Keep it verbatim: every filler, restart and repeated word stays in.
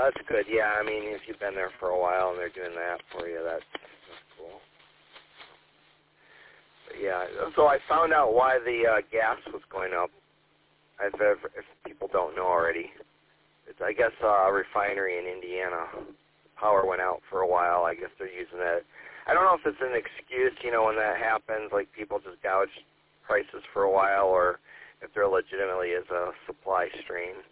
That's good. Yeah, I mean, if you've been there for a while and they're doing that for you, that's, that's cool. But yeah, so I found out why the uh, gas was going up. If, if people don't know already, it's I guess uh, a refinery in Indiana. Power went out for a while. I guess they're using it. I don't know if it's an excuse, you know, when that happens, like people just gouge prices for a while, or if there legitimately is a supply strain.